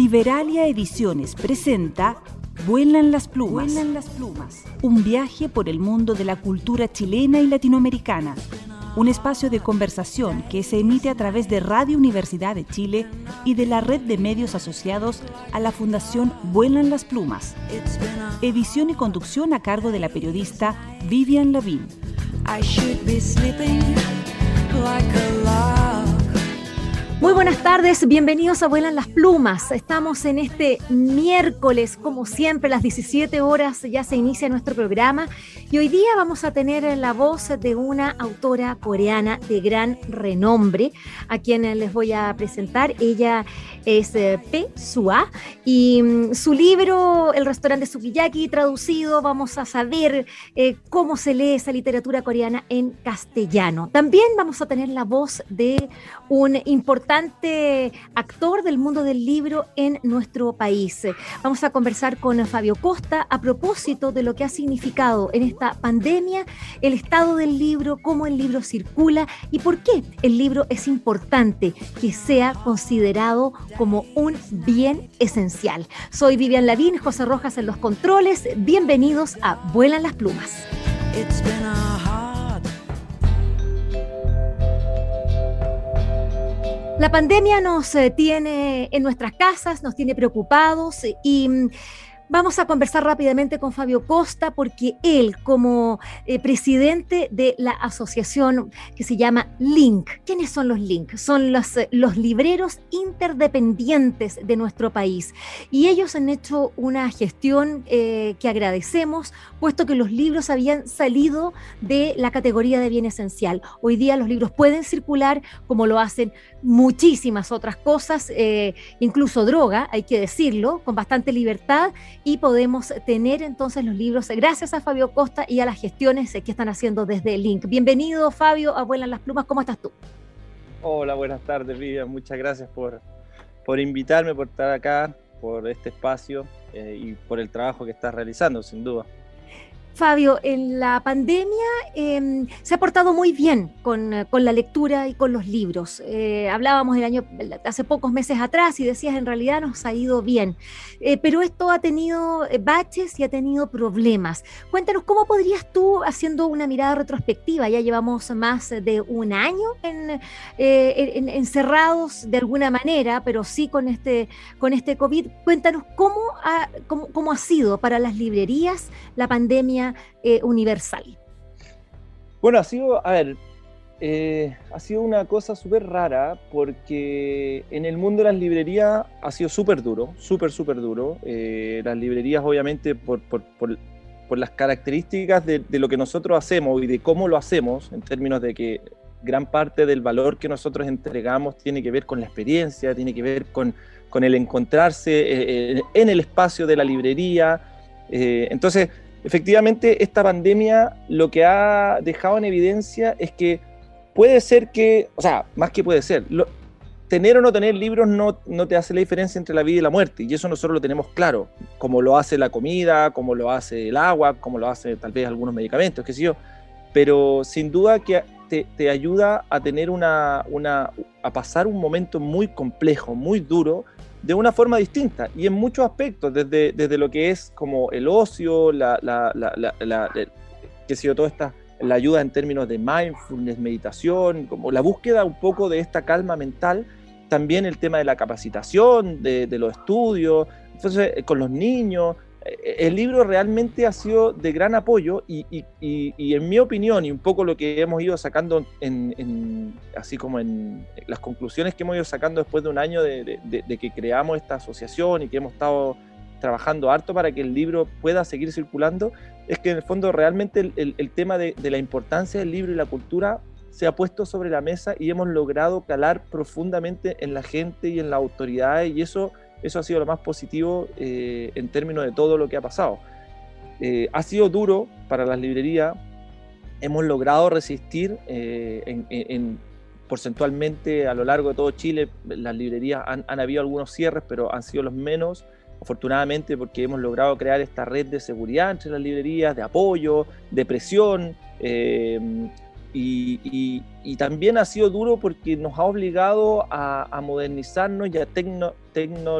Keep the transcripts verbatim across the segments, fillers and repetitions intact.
Liberalia Ediciones presenta Vuelan las plumas. Vuelan las plumas. Un viaje por el mundo de la cultura chilena y latinoamericana. Un espacio de conversación que se emite a través de Radio Universidad de Chile y de la red de medios asociados a la Fundación Vuelan las Plumas. Edición y conducción a cargo de la periodista Vivian Lavín. I should be sleeping like a lark. Muy buenas tardes, bienvenidos a Vuelan las Plumas. Estamos en este miércoles, como siempre, a las diecisiete horas ya se inicia nuestro programa y hoy día vamos a tener la voz de una autora coreana de gran renombre, a quien les voy a presentar. Ella es Pe Sua y su libro, El restaurante Sukiyaki, traducido, vamos a saber eh, cómo se lee esa literatura coreana en castellano. También vamos a tener la voz de un importante actor del mundo del libro en nuestro país. Vamos a conversar con Fabio Costa a propósito de lo que ha significado en esta pandemia el estado del libro, cómo el libro circula y por qué el libro es importante que sea considerado como un bien esencial. Soy Vivian Lavín, José Rojas en los controles. Bienvenidos a Vuelan las Plumas. It's been a hard... La pandemia nos eh, tiene en nuestras casas, nos tiene preocupados eh, y mm, vamos a conversar rápidamente con Fabio Costa porque él, como eh, presidente de la asociación que se llama Link. ¿Quiénes son los Link? Son los, eh, los libreros interdependientes de nuestro país y ellos han hecho una gestión eh, que agradecemos, puesto que los libros habían salido de la categoría de bien esencial. Hoy día los libros pueden circular como lo hacen muchísimas otras cosas, eh, incluso droga, hay que decirlo, con bastante libertad. Y podemos tener entonces los libros gracias a Fabio Costa y a las gestiones que están haciendo desde Link. Bienvenido, Fabio, a Vuelan las Plumas. ¿Cómo estás tú? Hola, buenas tardes, Vivian. Muchas gracias por, por invitarme, por estar acá, por este espacio eh, y por el trabajo que estás realizando, sin duda. Fabio, en la pandemia eh, se ha portado muy bien con, con la lectura y con los libros. Eh, hablábamos el año, hace pocos meses atrás y decías, en realidad nos ha ido bien. Eh, pero esto ha tenido baches y ha tenido problemas. Cuéntanos, ¿cómo podrías tú, haciendo una mirada retrospectiva, ya llevamos más de un año en, eh, en, encerrados de alguna manera, pero sí con este, con este COVID, cuéntanos cómo ha, cómo, cómo ha sido para las librerías la pandemia Eh, universal? Bueno, ha sido, a ver, eh, ha sido una cosa súper rara porque en el mundo de las librerías ha sido súper duro, súper, súper duro. Eh, las librerías, obviamente, por, por, por, por las características de, de lo que nosotros hacemos y de cómo lo hacemos, en términos de que gran parte del valor que nosotros entregamos tiene que ver con la experiencia, tiene que ver con, con el encontrarse eh, en el espacio de la librería. Eh, entonces, efectivamente, esta pandemia lo que ha dejado en evidencia es que puede ser que, o sea, más que puede ser, lo, tener o no tener libros no, no te hace la diferencia entre la vida y la muerte, y eso nosotros lo tenemos claro, como lo hace la comida, como lo hace el agua, como lo hace tal vez algunos medicamentos, qué sé yo, pero sin duda que te, te ayuda a tener una, una, a pasar un momento muy complejo, muy duro, de una forma distinta y en muchos aspectos, desde, desde lo que es como el ocio, la, la, la, la, la, la qué sé yo, toda esta, la ayuda en términos de mindfulness, meditación, como la búsqueda un poco de esta calma mental, también el tema de la capacitación, de, de los estudios, entonces con los niños. El libro realmente ha sido de gran apoyo y, y, y, y en mi opinión, y un poco lo que hemos ido sacando, en, en, así como en las conclusiones que hemos ido sacando después de un año de, de, de que creamos esta asociación y que hemos estado trabajando harto para que el libro pueda seguir circulando, es que en el fondo realmente el, el, el tema de, de la importancia del libro y la cultura se ha puesto sobre la mesa y hemos logrado calar profundamente en la gente y en las autoridades, y eso Eso ha sido lo más positivo eh, en términos de todo lo que ha pasado. Eh, ha sido duro para las librerías, hemos logrado resistir eh, en, en, porcentualmente a lo largo de todo Chile. Las librerías han, han habido algunos cierres, pero han sido los menos, afortunadamente, porque hemos logrado crear esta red de seguridad entre las librerías, de apoyo, de presión, eh, Y, y, y también ha sido duro porque nos ha obligado a, a modernizarnos y a, tecno, tecno,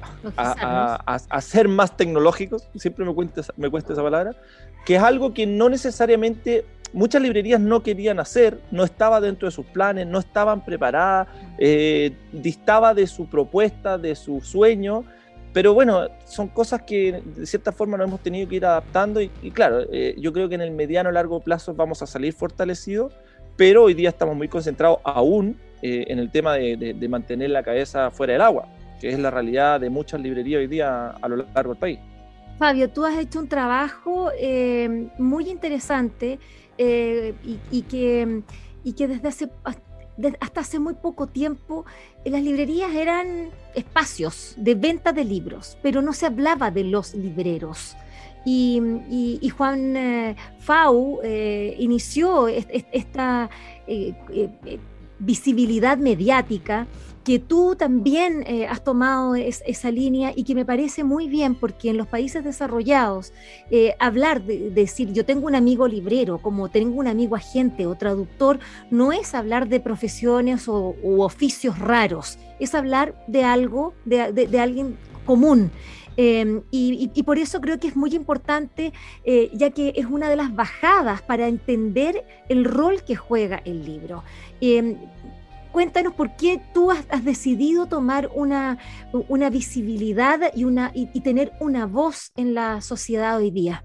a, a, a, a ser más tecnológicos, siempre me cuesta, me cuesta esa palabra, que es algo que no necesariamente muchas librerías no querían hacer, no estaba dentro de sus planes, no estaban preparadas, eh, distaba de su propuesta, de su sueño. Pero bueno, son cosas que de cierta forma nos hemos tenido que ir adaptando y, y claro, eh, yo creo que en el mediano o largo plazo vamos a salir fortalecidos, pero hoy día estamos muy concentrados aún eh, en el tema de, de, de mantener la cabeza fuera del agua, que es la realidad de muchas librerías hoy día a lo largo del país. Fabio, tú has hecho un trabajo eh, muy interesante eh, y, y, que, y que desde hace... hasta hace muy poco tiempo las librerías eran espacios de venta de libros, pero no se hablaba de los libreros. Y, y, y Juan eh, Fau eh, inició est, est, esta eh, eh, visibilidad mediática que tú también eh, has tomado es, esa línea y que me parece muy bien porque en los países desarrollados eh, hablar de, de decir yo tengo un amigo librero, como tengo un amigo agente o traductor, no es hablar de profesiones o, o oficios raros, es hablar de algo, de, de, de alguien común. Eh, y, y por eso creo que es muy importante, eh, ya que es una de las bajadas para entender el rol que juega el libro. Eh, Cuéntanos por qué tú has, has decidido tomar una, una visibilidad y, una, y, y tener una voz en la sociedad hoy día.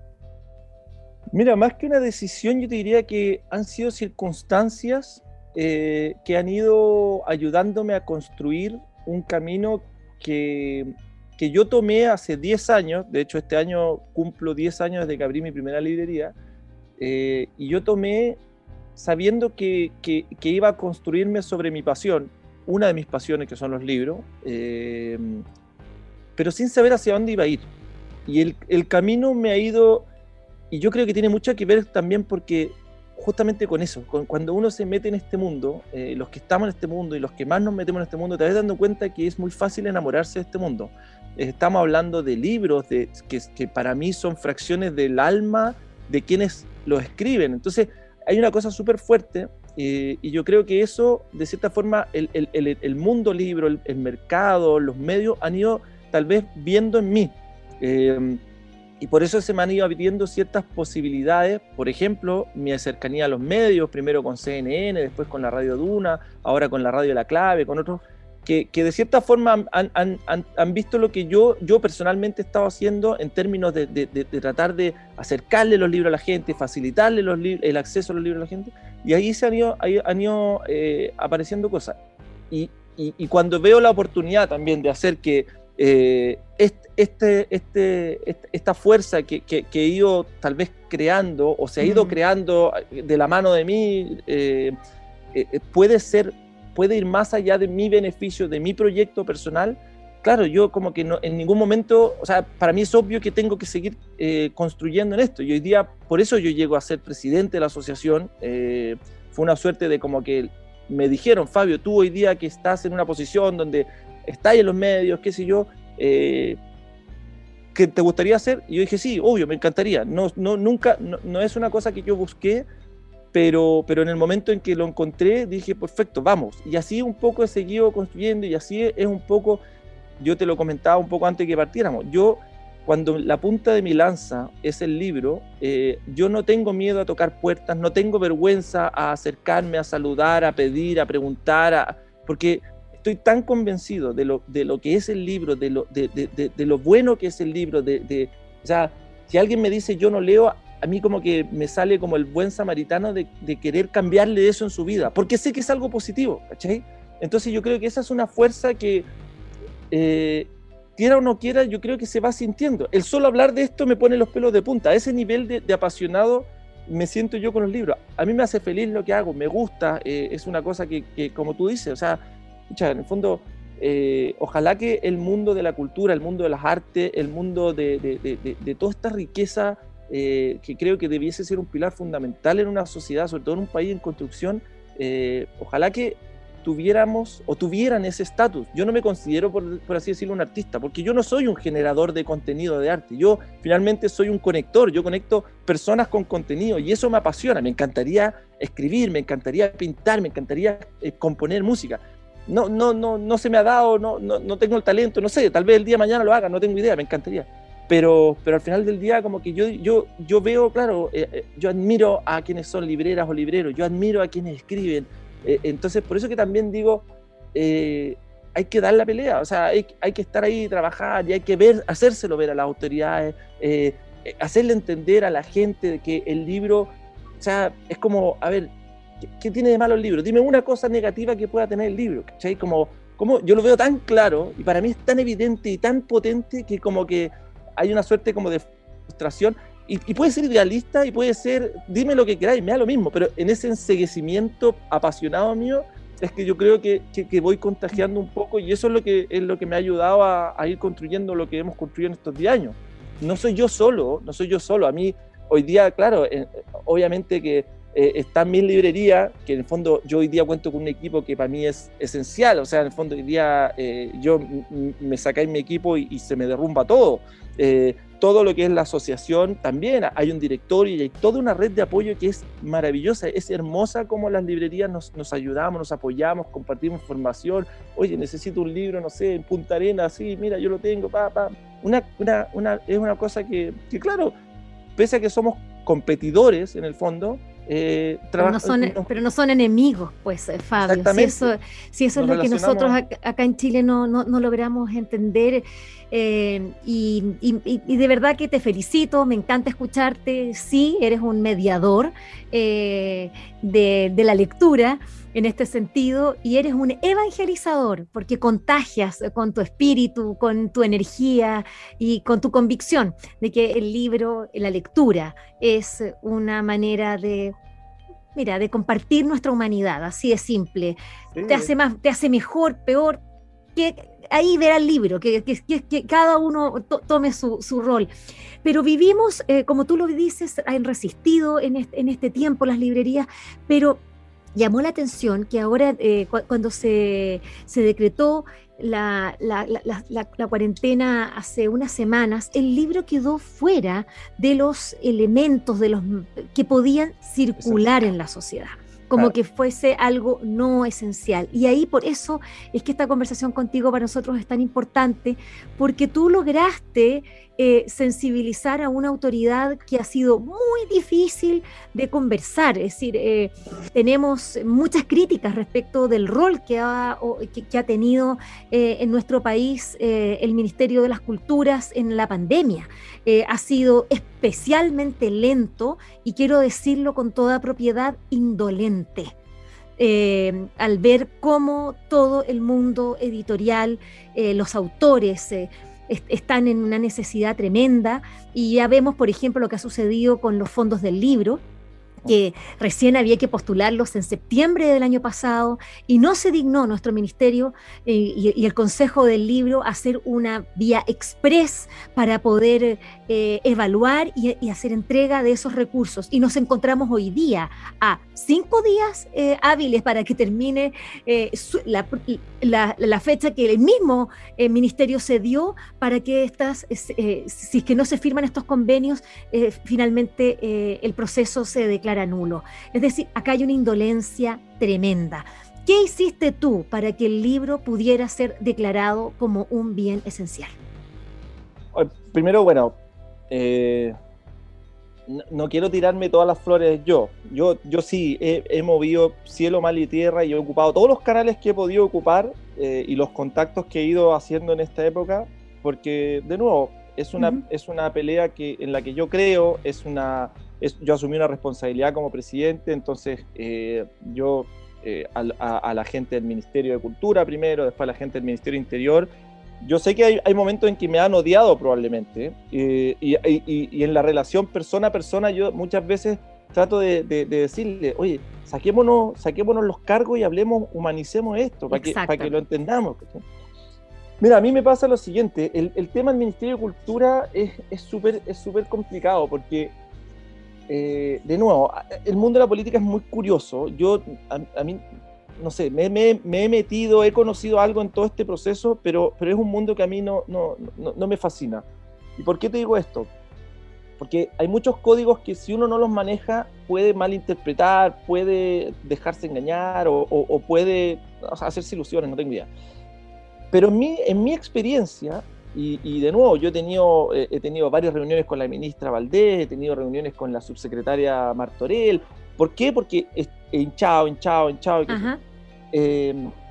Mira, más que una decisión, yo te diría que han sido circunstancias eh, que han ido ayudándome a construir un camino que, que yo tomé hace diez años. De hecho, este año cumplo diez años desde que abrí mi primera librería. Eh, y yo tomé sabiendo que, que, que iba a construirme sobre mi pasión, una de mis pasiones que son los libros, eh, pero sin saber hacia dónde iba a ir. Y el, el camino me ha ido, y yo creo que tiene mucho que ver también porque justamente con eso, con, cuando uno se mete en este mundo, eh, los que estamos en este mundo y los que más nos metemos en este mundo, te vas dando cuenta que es muy fácil enamorarse de este mundo. Eh, estamos hablando de libros de, que, que para mí son fracciones del alma de quienes los escriben. Entonces, hay una cosa súper fuerte eh, y yo creo que eso, de cierta forma, el, el, el, el mundo libro, el, el mercado, los medios han ido tal vez viendo en mí. Eh, y por eso se me han ido abriendo ciertas posibilidades, por ejemplo, mi cercanía a los medios, primero con C N N, después con la Radio Duna, ahora con la Radio La Clave, con otros, que, que de cierta forma han, han, han, han visto lo que yo, yo personalmente he estado haciendo en términos de, de, de, de tratar de acercarle los libros a la gente, facilitarle los el acceso a los libros a la gente, y ahí se han ido, han ido eh, apareciendo cosas. Y, y, y cuando veo la oportunidad también de hacer que eh, este, este, este, este, esta fuerza que, que, que he ido tal vez creando, o se ha ido mm. creando de la mano de mí, eh, eh, puede ser puede ir más allá de mi beneficio, de mi proyecto personal, claro, yo como que no, en ningún momento, o sea, para mí es obvio que tengo que seguir eh, construyendo en esto, y hoy día, por eso yo llego a ser presidente de la asociación, eh, fue una suerte de como que me dijeron, Fabio, tú hoy día que estás en una posición donde estás en los medios, qué sé yo, eh, ¿qué te gustaría hacer? Y yo dije, sí, obvio, me encantaría, no, no, nunca, no, no es una cosa que yo busqué, Pero, pero en el momento en que lo encontré, dije, perfecto, vamos. Y así un poco he seguido construyendo y así es un poco, yo te lo comentaba un poco antes que partiéramos, yo cuando la punta de mi lanza es el libro, eh, yo no tengo miedo a tocar puertas, no tengo vergüenza a acercarme, a saludar, a pedir, a preguntar, a, porque estoy tan convencido de lo, de lo que es el libro, de lo, de, de, de, de lo bueno que es el libro, de, de, o sea, si alguien me dice yo no leo, a mí como que me sale como el buen samaritano de, de querer cambiarle eso en su vida, porque sé que es algo positivo, ¿cachai? Entonces yo creo que esa es una fuerza que, eh, quiera o no quiera, yo creo que se va sintiendo. El solo hablar de esto me pone los pelos de punta, a ese nivel de, de apasionado me siento yo con los libros. A mí me hace feliz lo que hago, me gusta, eh, es una cosa que, que, como tú dices, o sea, escucha, en el fondo, eh, ojalá que el mundo de la cultura, el mundo de las artes, el mundo de, de, de, de, de toda esta riqueza, Eh, que creo que debiese ser un pilar fundamental en una sociedad, sobre todo en un país en construcción, eh, ojalá que tuviéramos o tuvieran ese estatus. Yo no me considero, por, por así decirlo, un artista, porque yo no soy un generador de contenido de arte. Yo finalmente soy un conector, yo conecto personas con contenido y eso me apasiona. Me encantaría escribir, me encantaría pintar, me encantaría eh, componer música. No, no, no, no se me ha dado, no, no, no tengo el talento, no sé, tal vez el día de mañana lo haga, no tengo idea, me encantaría. Pero, pero al final del día como que yo, yo, yo veo, claro, eh, eh, yo admiro a quienes son libreras o libreros, yo admiro a quienes escriben. Eh, entonces, por eso que también digo, eh, hay que dar la pelea, o sea, hay, hay que estar ahí, trabajar, y hay que ver, hacérselo ver a las autoridades, eh, hacerle entender a la gente de que el libro, o sea, es como, a ver, ¿qué, qué tiene de malo el libro? Dime una cosa negativa que pueda tener el libro, ¿cachai? Como, como yo lo veo tan claro, y para mí es tan evidente y tan potente que como que hay una suerte como de frustración, y, y puede ser idealista y puede ser, dime lo que queráis, me da lo mismo, pero en ese enceguecimiento apasionado mío, es que yo creo que, que, que voy contagiando un poco, y eso es lo que, es lo que me ha ayudado a, a ir construyendo lo que hemos construido en estos diez años. No soy yo solo, no soy yo solo, a mí hoy día, claro, eh, obviamente que eh, está en mi librería, que en el fondo yo hoy día cuento con un equipo que para mí es esencial, o sea, en el fondo hoy día eh, yo m- me sacáis mi equipo y, y se me derrumba todo. Eh, todo lo que es la asociación, también hay un directorio y hay toda una red de apoyo que es maravillosa, es hermosa como las librerías nos, nos ayudamos, nos apoyamos, compartimos información. Oye, necesito un libro, no sé, en Punta Arenas, sí, mira, yo lo tengo, pa, pa. Una, una, una, es una cosa que, que, claro, pese a que somos competidores en el fondo, Eh, pero, no son, no, pero no son enemigos, pues, eh, Fabio. Si eso, si eso es lo que nosotros acá, acá en Chile no, no, no logramos entender, eh, y, y, y de verdad que te felicito, me encanta escucharte. Sí, eres un mediador eh, de, de la lectura en este sentido, y eres un evangelizador, porque contagias con tu espíritu, con tu energía y con tu convicción de que el libro, la lectura, es una manera de, mira, de compartir nuestra humanidad, así de simple. Sí. Te hace más, te hace mejor, peor, que ahí verá el libro, que, que, que, que cada uno to, tome su, su rol. Pero vivimos, eh, como tú lo dices, han resistido en este, en este tiempo las librerías, pero llamó la atención que ahora, eh, cu- cuando se, se decretó la, la, la, la, la cuarentena hace unas semanas, el libro quedó fuera de los elementos de los, que podían circular en la sociedad, como que fuese algo no esencial. Y ahí por eso es que esta conversación contigo para nosotros es tan importante, porque tú lograste eh, sensibilizar a una autoridad que ha sido muy difícil de conversar. Es decir, eh, tenemos muchas críticas respecto del rol que ha, o, que, que ha tenido eh, en nuestro país eh, el Ministerio de las Culturas en la pandemia. Eh, ha sido especialmente lento, y quiero decirlo con toda propiedad, indolente. Eh, al ver cómo todo el mundo editorial, eh, los autores eh, est- están en una necesidad tremenda, y ya vemos, por ejemplo, lo que ha sucedido con los fondos del libro, que recién había que postularlos en septiembre del año pasado, y no se dignó nuestro ministerio eh, y, y el Consejo del Libro a hacer una vía express para poder eh, evaluar y, y hacer entrega de esos recursos. Y nos encontramos hoy día a cinco días eh, hábiles para que termine eh, su, la, la, la fecha que el mismo eh, ministerio se dio para que estas, eh, si es que no se firman estos convenios, eh, finalmente eh, el proceso se declara nulo. Es decir, acá hay una indolencia tremenda. ¿Qué hiciste tú para que el libro pudiera ser declarado como un bien esencial? Primero, bueno, eh, no, no quiero tirarme todas las flores yo. Yo, yo sí he, he movido cielo, mar y tierra, y he ocupado todos los canales que he podido ocupar eh, y los contactos que he ido haciendo en esta época, porque, de nuevo, es una, uh-huh. es una pelea que, en la que yo creo, es una... Es, yo asumí una responsabilidad como presidente, entonces eh, yo eh, a, a, a la gente del Ministerio de Cultura primero, después a la gente del Ministerio de Interior, yo sé que hay, hay momentos en que me han odiado probablemente, eh, y, y, y en la relación persona a persona yo muchas veces trato de, de, de decirle, oye, saquémonos, saquémonos los cargos y hablemos, humanicemos esto, para que, para que lo entendamos. Mira, a mí me pasa lo siguiente, el, el tema del Ministerio de Cultura es súper es súper complicado, porque Eh, de nuevo, el mundo de la política es muy curioso. Yo, a, a mí, no sé, me, me, me he metido, he conocido algo en todo este proceso, pero, pero es un mundo que a mí no, no, no, no me fascina. ¿Y por qué te digo esto? Porque hay muchos códigos que si uno no los maneja puede malinterpretar, puede dejarse engañar o, o, o puede, o sea, hacerse ilusiones, no tengo idea. Pero en mi, en mi experiencia, y, y de nuevo, yo he tenido, eh, he tenido varias reuniones con la ministra Valdés, he tenido reuniones con la subsecretaria Martorell. ¿Por qué? Porque he hinchado, hinchado, hinchado. Eh,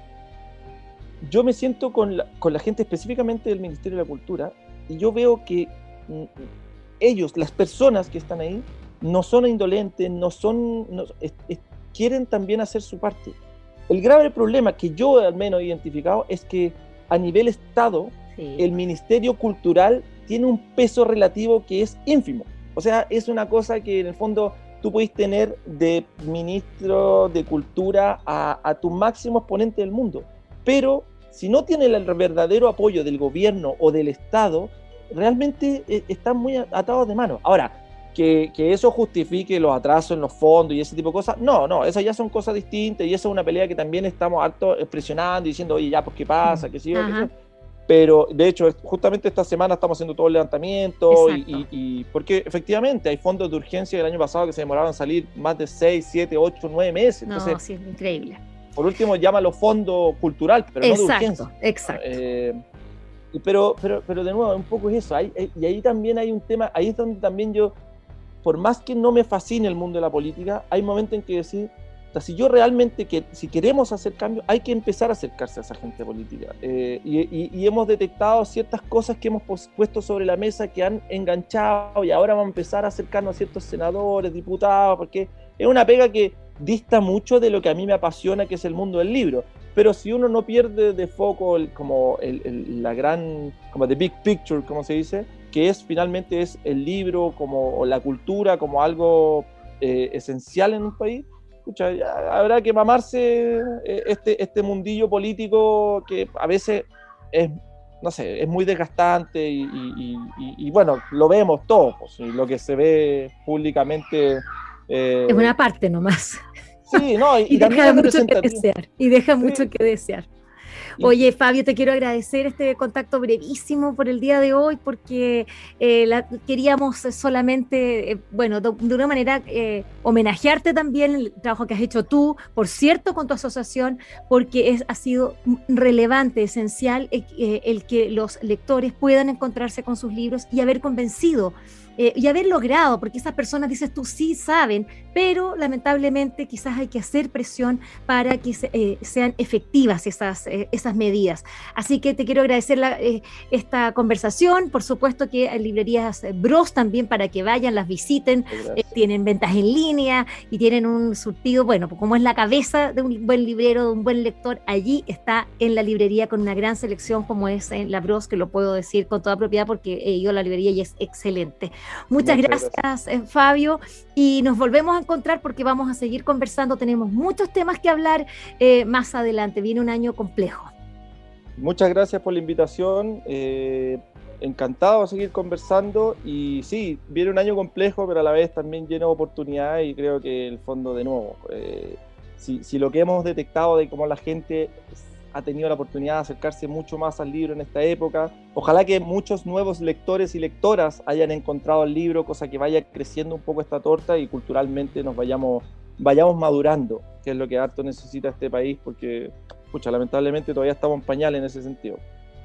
yo me siento con la, con la gente específicamente del Ministerio de la Cultura y yo veo que mm, ellos, las personas que están ahí, no son indolentes, no son, no, es, es, quieren también hacer su parte. El grave problema que yo al menos he identificado es que a nivel Estado, sí, el Ministerio Cultural tiene un peso relativo que es ínfimo. O sea, es una cosa que en el fondo tú puedes tener de ministro de Cultura a, a tu máximo exponente del mundo. Pero si no tiene el verdadero apoyo del gobierno o del Estado, realmente eh, están muy atados de mano. Ahora, que, que eso justifique los atrasos en los fondos y ese tipo de cosas, no, no, esas ya son cosas distintas y esa es una pelea que también estamos harto presionando y diciendo, oye, ya, pues, ¿qué pasa? ¿Qué sigue? ¿Qué Pero, de hecho, justamente esta semana estamos haciendo todo el levantamiento y, y, y porque efectivamente hay fondos de urgencia del año pasado que se demoraron en salir más de seis, siete, ocho, nueve meses. No, Entonces, sí, es increíble. Por último, llámalo fondo cultural, pero exacto, no de urgencia. Exacto, eh, pero, pero, pero de nuevo, un poco es eso. Hay, hay, y ahí también hay un tema, ahí es donde también yo, por más que no me fascine el mundo de la política, hay momentos en que decir, o sea, si yo realmente, que, si queremos hacer cambios, hay que empezar a acercarse a esa gente política. Eh, y, y, y hemos detectado ciertas cosas que hemos puesto sobre la mesa que han enganchado y ahora vamos a empezar a acercarnos a ciertos senadores, diputados, porque es una pega que dista mucho de lo que a mí me apasiona, que es el mundo del libro. Pero si uno no pierde de foco el, como el, el, la gran, como the big picture, como se dice, que es finalmente es el libro como, o la cultura como algo eh, esencial en un país, escucha, ya habrá que mamarse este, este mundillo político que a veces es, no sé, es muy desgastante y, y, y, y bueno, lo vemos todos, pues, y lo que se ve públicamente... Eh, es una parte nomás. Sí, no, y, y, y deja mucho que desear, y deja sí. mucho que desear. Oye, Fabio, te quiero agradecer este contacto brevísimo por el día de hoy, porque eh, la, queríamos solamente, eh, bueno, de, de una manera eh, homenajearte también el trabajo que has hecho tú, por cierto, con tu asociación, porque es, ha sido relevante, esencial eh, el que los lectores puedan encontrarse con sus libros y haber convencido Eh, y haber logrado, porque esas personas, dices tú, sí saben, pero lamentablemente quizás hay que hacer presión para que se, eh, sean efectivas esas, eh, esas medidas. Así que te quiero agradecer la, eh, esta conversación, por supuesto que hay librerías Bros también para que vayan, las visiten, eh, tienen ventas en línea y tienen un surtido, bueno, como es la cabeza de un buen librero, de un buen lector, allí está en la librería con una gran selección como es en la Bros, que lo puedo decir con toda propiedad porque he ido a la librería y es excelente. Muchas, Muchas gracias, gracias. Fabio, y nos volvemos a encontrar porque vamos a seguir conversando, tenemos muchos temas que hablar eh, más adelante, viene un año complejo. Muchas gracias por la invitación, eh, encantado de seguir conversando y sí, viene un año complejo, pero a la vez también lleno de oportunidades y creo que el fondo de nuevo, eh, si, si lo que hemos detectado de cómo la gente ha tenido la oportunidad de acercarse mucho más al libro en esta época. Ojalá que muchos nuevos lectores y lectoras hayan encontrado el libro, cosa que vaya creciendo un poco esta torta y culturalmente nos vayamos, vayamos madurando, que es lo que harto necesita este país, porque, pucha, lamentablemente todavía estamos en pañales en ese sentido.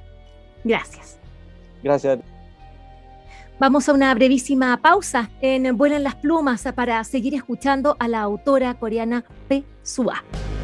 Gracias. Gracias. Vamos a una brevísima pausa en Vuelan las Plumas para seguir escuchando a la autora coreana Bae Suah.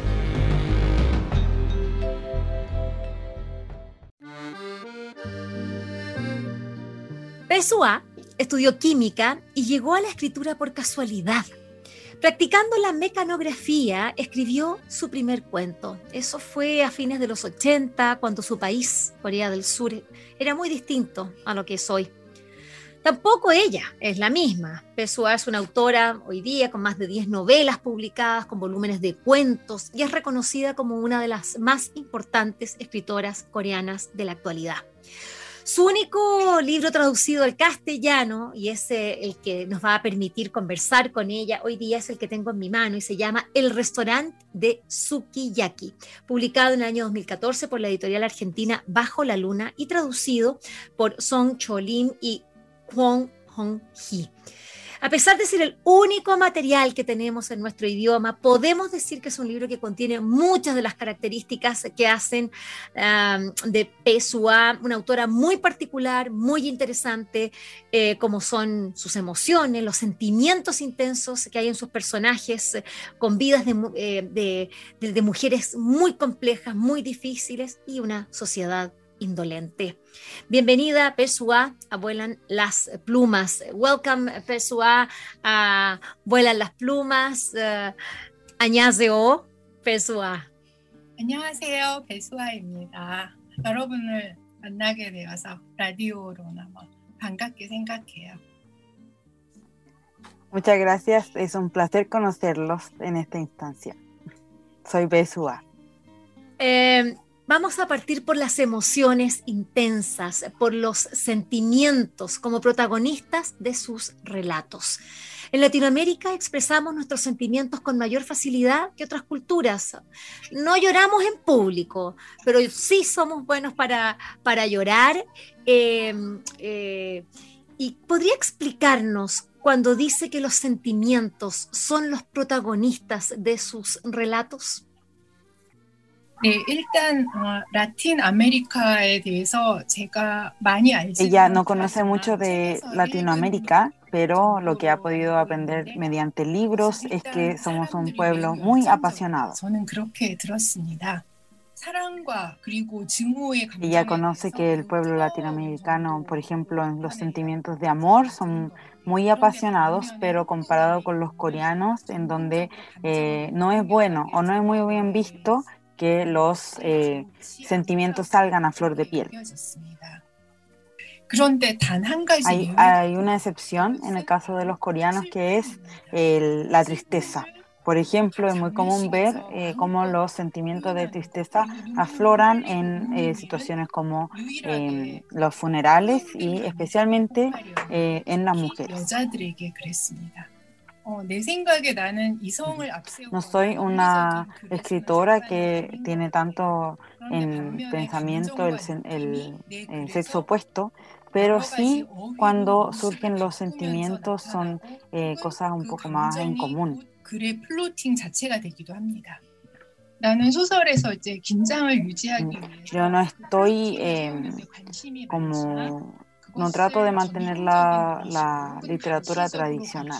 Bae Suah estudió química y llegó a la escritura por casualidad. Practicando la mecanografía, escribió su primer cuento. Eso fue a fines de los ochenta, cuando su país, Corea del Sur, era muy distinto a lo que es hoy. Tampoco ella es la misma. Bae Suah es una autora hoy día con más de diez novelas publicadas, con volúmenes de cuentos, y es reconocida como una de las más importantes escritoras coreanas de la actualidad. Su único libro traducido al castellano, y es eh, el que nos va a permitir conversar con ella hoy día, es el que tengo en mi mano y se llama El restaurante de Sukiyaki, publicado en el año dos mil catorce por la editorial argentina Bajo la Luna y traducido por Song Cho-lim y Kwon Hong-hee. A pesar de ser el único material que tenemos en nuestro idioma, podemos decir que es un libro que contiene muchas de las características que hacen um, de Bae Soo-ah una autora muy particular, muy interesante, eh, como son sus emociones, los sentimientos intensos que hay en sus personajes, eh, con vidas de, eh, de, de, de mujeres muy complejas, muy difíciles y una sociedad indolente. Bienvenida, Bae Soo-ah, a Vuelan las Plumas. Welcome, Bae Soo-ah, a Vuelan las Plumas. Uh, 안녕하세요, Bae Soo-ah. 안녕하세요, 배수아입니다. 여러분을 만나게 되어서 라디오로나 뭐 반갑게 생각해요. Muchas gracias, es un placer conocerlos en esta instancia. Soy Bae Soo-ah. Eh, Vamos a partir por las emociones intensas, por los sentimientos como protagonistas de sus relatos. En Latinoamérica expresamos nuestros sentimientos con mayor facilidad que otras culturas. No lloramos en público, pero sí somos buenos para, para llorar. Eh, eh, ¿Y podría explicarnos cuando dice que los sentimientos son los protagonistas de sus relatos? 네, 일단 어, 라틴 아메리카에 대해서 제가 많이 알지. Ella no conoce mucho de Latinoamérica, pero lo que ha podido aprender mediante libros es que somos un pueblo muy apasionado. 저는 그렇게 들었습니다. 사랑과 그리고 증오의 감정에 Ella conoce que el pueblo latinoamericano, por ejemplo, en los sentimientos de amor son muy apasionados, pero comparado con los coreanos, en donde eh, no es bueno o no es muy bien visto que los eh, sentimientos salgan a flor de piel. Hay, hay una excepción en el caso de los coreanos que es el, la tristeza. Por ejemplo, es muy común ver eh, cómo los sentimientos de tristeza afloran en eh, situaciones como eh, los funerales y especialmente eh, en las mujeres. No soy una escritora que tiene tanto en pensamiento el, el, el sexo opuesto, pero sí cuando surgen los sentimientos son eh, cosas un poco más en común. Yo no estoy eh, como... No trato de mantener la, la literatura tradicional.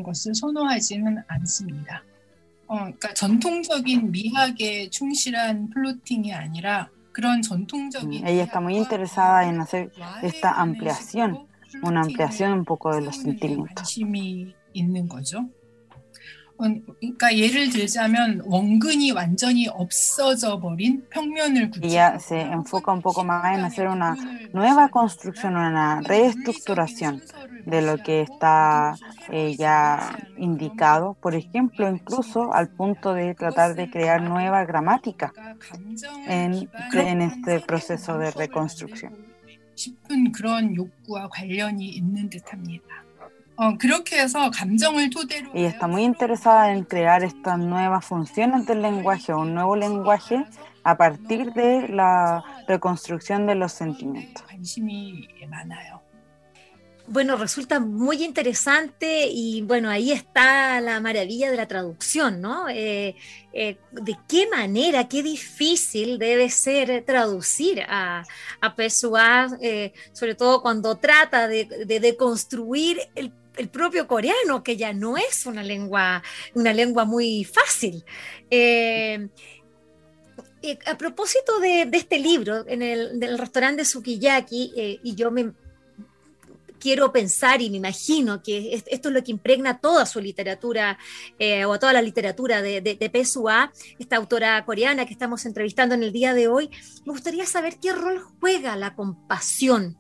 어, 그러니까 전통적인 미학에 충실한 플로팅이 아니라 그런 전통적인. Ella está muy interesada en hacer esta ampliación, una ampliación un poco de los sentimientos. 관심이 있는 거죠. 그러니까 예를 들자면 원근이 완전히 없어져 버린 평면을 구축. Ella se enfoca un poco más en hacer una nueva construcción, una reestructuración de lo que está eh, ya indicado, por ejemplo, incluso al punto de tratar de crear nueva gramática en, en este proceso de reconstrucción. 싶은 그런 욕구와 관련이 있는 듯합니다. 어, 그렇게 해서 감정을 토대로. Y está muy interesada en crear estas nuevas funciones del lenguaje, un nuevo lenguaje a partir de la reconstrucción de los sentimientos. 관심이 많아요. Bueno, resulta muy interesante y bueno, ahí está la maravilla de la traducción, ¿no? Eh, eh, de qué manera, qué difícil debe ser traducir a, a Bae Soo-ah, eh, sobre todo cuando trata de, de, de construir el el propio coreano, que ya no es una lengua, una lengua muy fácil. Eh, eh, a propósito de, de este libro, en el del restaurante de Sukiyaki, eh, y yo me quiero pensar y me imagino que esto es lo que impregna toda su literatura eh, o toda la literatura de, de, de Bae Soo-ah, esta autora coreana que estamos entrevistando en el día de hoy. Me gustaría saber qué rol juega la compasión.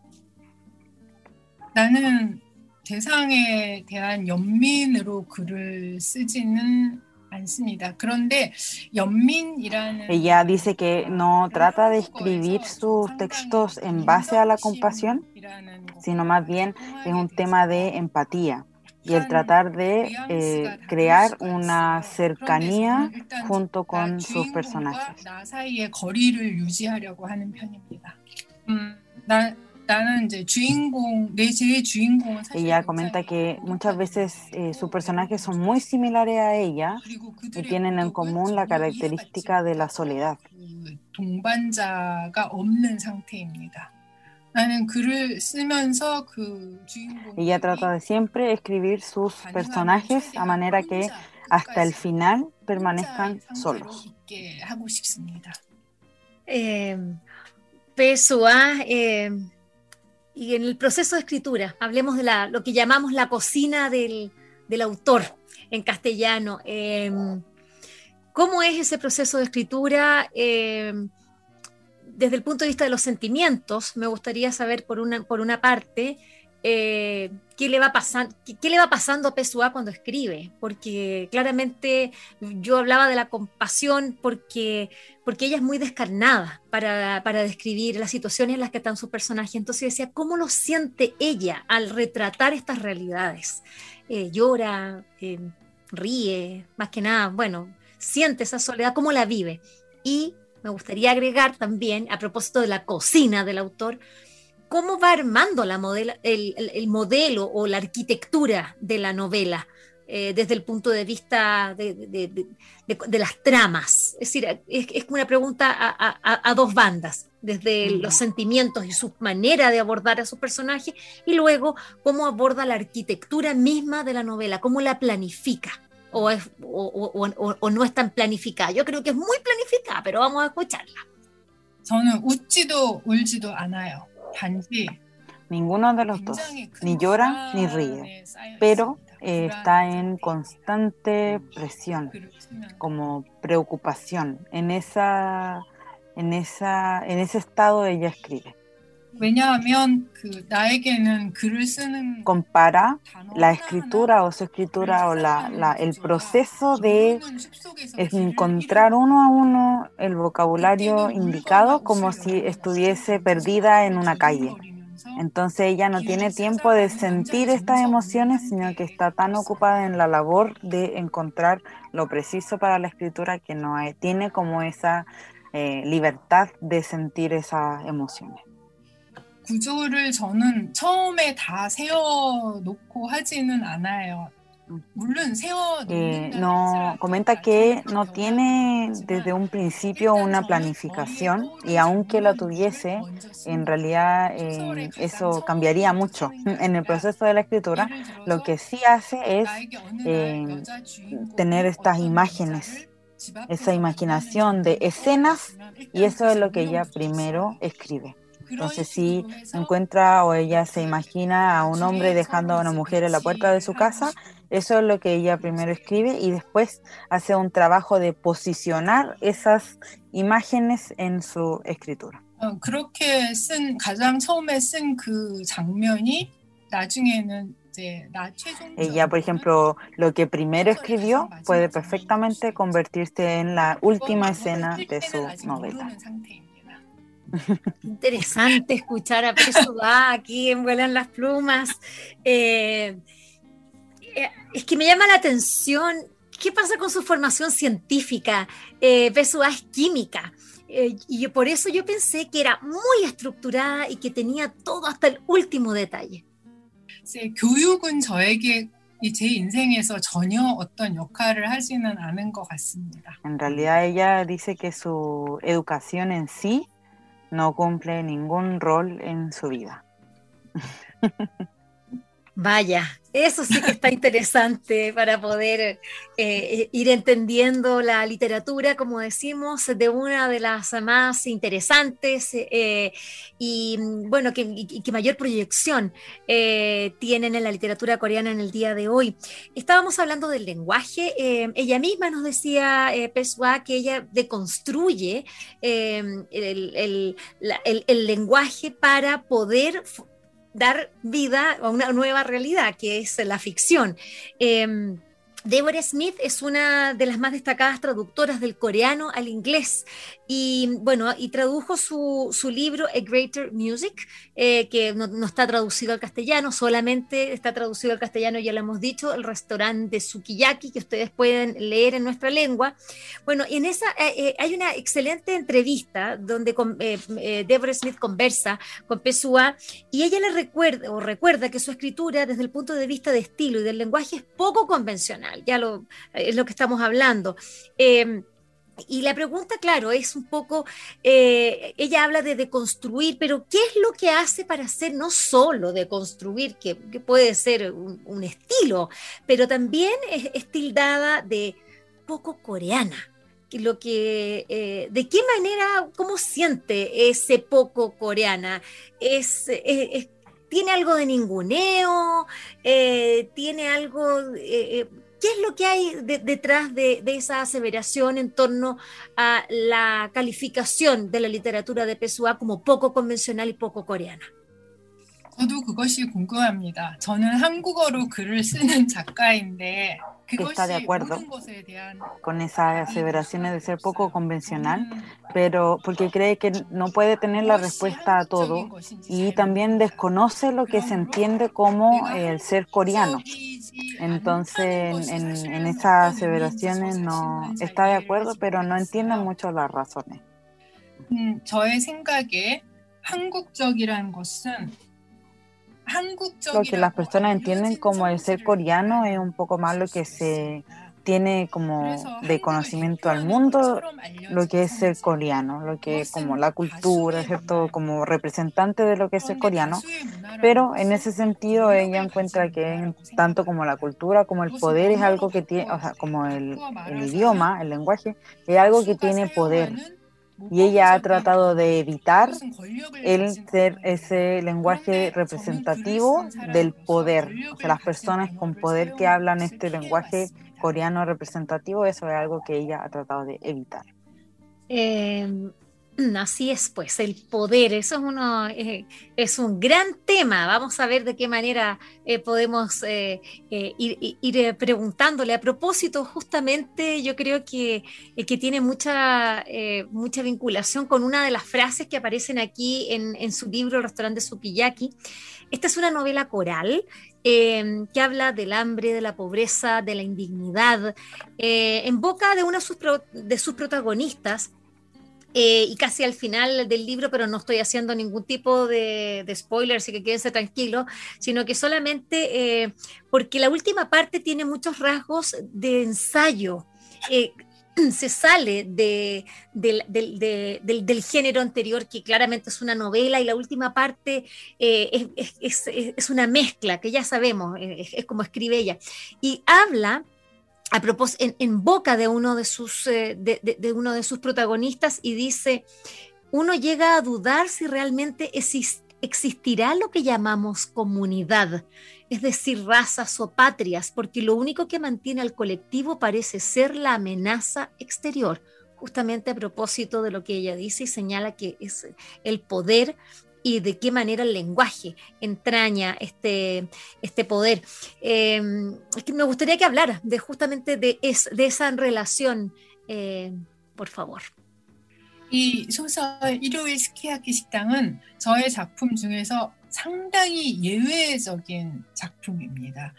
나는 대상에 대한 연민으로 글을 쓰지는 Ella dice que no trata de escribir sus textos en base a la compasión, sino más bien es un tema de empatía y el tratar de eh, crear una cercanía junto con sus personajes. Ella comenta que muchas veces eh, sus personajes son muy similares a ella y tienen en común la característica de la soledad. Ella trata de siempre escribir sus personajes a manera que hasta el final permanezcan solos. Eh, Pessoa, eh, y en el proceso de escritura, hablemos de la, lo que llamamos la cocina del, del autor en castellano. Eh, ¿Cómo es ese proceso de escritura? Eh, desde el punto de vista de los sentimientos, me gustaría saber por una, por una parte, eh, ¿qué, le va pasando, qué, qué le va pasando a Pessoa cuando escribe? Porque claramente yo hablaba de la compasión porque, porque ella es muy descarnada para, para describir las situaciones en las que están sus personajes. Entonces decía, ¿cómo lo siente ella al retratar estas realidades? Eh, llora, eh, ríe, más que nada, bueno, siente esa soledad, ¿cómo la vive? Y me gustaría agregar también, a propósito de la cocina del autor, cómo va armando la modela, el, el, el modelo o la arquitectura de la novela eh, desde el punto de vista de, de, de, de, de las tramas. Es decir, es, es una pregunta a, a, a dos bandas, desde mm. los sentimientos y su manera de abordar a sus personajes, y luego cómo aborda la arquitectura misma de la novela, cómo la planifica. O, es, o, o, o, o no es tan planificada. Yo creo que es muy planificada, pero vamos a escucharla. 저는 웃지도 울지도 않아요. 단지 ninguno de los dos, ni llora ni ríe, pero eh, está en constante presión, como preocupación. En esa, en esa, en ese estado ella escribe. 왜냐하면 그 나에게는 글을 쓰는 compara la escritura o su escritura o la, la, el proceso de encontrar uno a uno el vocabulario indicado como si estuviese perdida en una calle. Entonces ella no tiene tiempo de sentir estas emociones, sino que está tan ocupada en la labor de encontrar lo preciso para la escritura que no hay, tiene como esa eh, libertad de sentir esas emociones. 구조를 저는 처음에 다 세워놓고 하지는 않아요. 물론 세워 eh, no, comenta que no tiene desde un principio una planificación y aunque la tuviese, en realidad eh, eso cambiaría mucho en el proceso de la escritura. Lo que sí hace es eh, tener estas imágenes, esa imaginación de escenas, y eso es lo que ella primero escribe. Entonces si encuentra o ella se imagina a un hombre dejando a una mujer en la puerta de su casa, eso es lo que ella primero escribe y después hace un trabajo de posicionar esas imágenes en su escritura. 그렇게 쓴 가장 처음에 쓴 그 장면이 나중에는 Ella, por ejemplo, lo que primero escribió puede perfectamente convertirse en la última escena de su novela. Interesante escuchar a Pessoa aquí en Vuelan las Plumas. Eh, eh, es que me llama la atención qué pasa con su formación científica. Eh, Pessoa es química eh, y por eso yo pensé que era muy estructurada y que tenía todo hasta el último detalle. 네, 교육은 저에게 제 인생에서 전혀 어떤 역할을 하지는 않은 것 같습니다. En realidad ella dice que su educación en sí no cumple ningún rol en su vida. Vaya, eso sí que está interesante para poder eh, ir entendiendo la literatura, como decimos, de una de las más interesantes eh, y bueno, que, y que mayor proyección eh, tienen en la literatura coreana en el día de hoy. Estábamos hablando del lenguaje, eh, ella misma nos decía, eh, Pessoa, que ella deconstruye eh, el, el, la, el, el lenguaje para poder dar vida a una nueva realidad, que es la ficción. Eh, Deborah Smith es una de las más destacadas traductoras del coreano al inglés y bueno, y tradujo su, su libro A Greater Music, eh, que no, no está traducido al castellano, solamente está traducido al castellano, ya lo hemos dicho, el restaurante de Sukiyaki, que ustedes pueden leer en nuestra lengua. Bueno, en esa eh, eh, hay una excelente entrevista donde con, eh, eh, Deborah Smith conversa con Pessoa y ella le recuerda o recuerda que su escritura desde el punto de vista de estilo y del lenguaje es poco convencional. Ya lo, es lo que estamos hablando. Eh, y la pregunta, claro, es un poco, eh, ella habla de deconstruir, pero ¿qué es lo que hace para hacer no solo deconstruir, que, que puede ser un, un estilo, pero también es, es tildada de poco coreana? Lo que, eh, ¿de qué manera, cómo siente ese poco coreana? ¿Es, es, es tiene algo de ninguneo? Eh, ¿Tiene algo... Eh, ¿Qué es lo que hay de, detrás de, de esa aseveración en torno a la calificación de la literatura de Pessoa como poco convencional y poco coreana? 저도 그것이 궁금합니다. 저는 한국어로 글을 쓰는 작가인데 está de acuerdo con esas aseveraciones de ser poco convencional, pero porque cree que no puede tener la respuesta a todo y también desconoce lo que se entiende como el ser coreano. Entonces, en, en esas aseveraciones no está de acuerdo, pero no entiende mucho las razones. 음, 저의 생각에 한국적이라는 것은 Lo que las personas entienden como el ser coreano es un poco más lo que se tiene como de conocimiento al mundo, lo que es ser coreano, lo que es como la cultura, ¿cierto? Como representante de lo que es ser coreano. Pero en ese sentido ella encuentra que tanto como la cultura como el poder es algo que tiene, o sea, como el, el idioma, el lenguaje, es algo que tiene poder. Y ella ha tratado de evitar el ser ese lenguaje representativo del poder. O sea, las personas con poder que hablan este lenguaje coreano representativo, eso es algo que ella ha tratado de evitar. Eh, así es, pues, el poder, eso es, uno, eh, es un gran tema. Vamos a ver de qué manera eh, podemos eh, eh, ir, ir preguntándole. A propósito, justamente, yo creo que, eh, que tiene mucha, eh, mucha vinculación con una de las frases que aparecen aquí en, en su libro El restaurante de Sukiyaki. Esta es una novela coral eh, que habla del hambre, de la pobreza, de la indignidad, eh, en boca de una de sus, pro, de sus protagonistas. Eh, y casi al final del libro, pero no estoy haciendo ningún tipo de, de spoiler, así que quédense tranquilos, sino que solamente eh, porque la última parte tiene muchos rasgos de ensayo. Eh, se sale de, de, de, de, del, del género anterior, que claramente es una novela, y la última parte eh, es, es, es, es una mezcla, que ya sabemos, es, es como escribe ella, y habla a propósito, en, en boca de uno de, sus, eh, de, de, de uno de sus protagonistas, y dice, uno llega a dudar si realmente exist, existirá lo que llamamos comunidad, es decir, razas o patrias, porque lo único que mantiene al colectivo parece ser la amenaza exterior, justamente a propósito de lo que ella dice y señala que es el poder y de qué manera el lenguaje entraña este, este poder. Eh, es que me gustaría que hablara de justamente de, es, de esa relación, eh, por favor. 이 소설 일요일 스키야키 식당은 저의 작품 중에서 상당히 예외적인 작품입니다.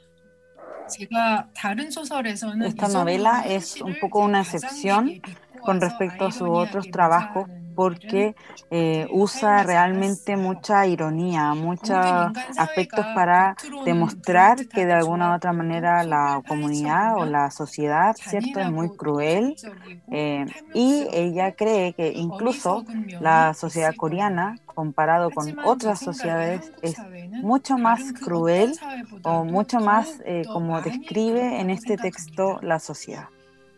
제가 다른 소설에서는 Esta novela es un poco una excepción con respecto a sus otros trabajos, porque eh, usa realmente mucha ironía, muchos aspectos para demostrar que de alguna u otra manera la comunidad o la sociedad, ¿cierto?, es muy cruel, eh, y ella cree que incluso la sociedad coreana, comparado con otras sociedades, es mucho más cruel o mucho más eh, como describe en este texto la sociedad.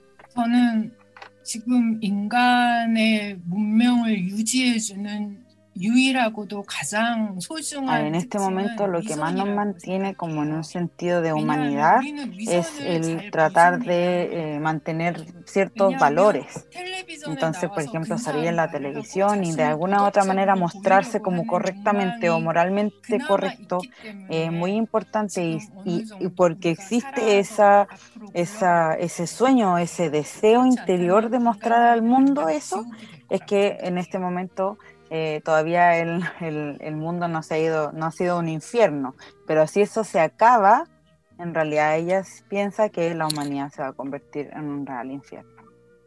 저는 지금 인간의 문명을 유지해주는 En este momento lo que más nos mantiene como en un sentido de humanidad es el tratar de eh, mantener ciertos valores. Entonces, por ejemplo, salir en la televisión y de alguna u otra manera mostrarse como correctamente o moralmente correcto es eh, muy importante y, y, y porque existe esa, esa, ese sueño, ese deseo interior de mostrar al mundo eso, es que en este momento Eh, todavía el, el, el mundo no, se ha ido, no ha sido un infierno, pero si eso se acaba, en realidad ella piensa que la humanidad se va a convertir en un real infierno.